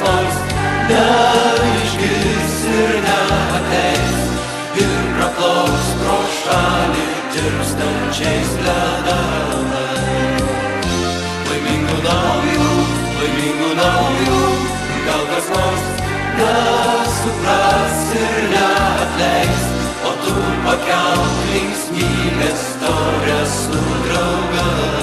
nors neišgirs ir neateis ir praplauks pro šalį tirpstančiais ledais. Laimingų naujų, gal kas nors nesupras ir neatleis, o tu pakelk linksmybės taurę su draugais.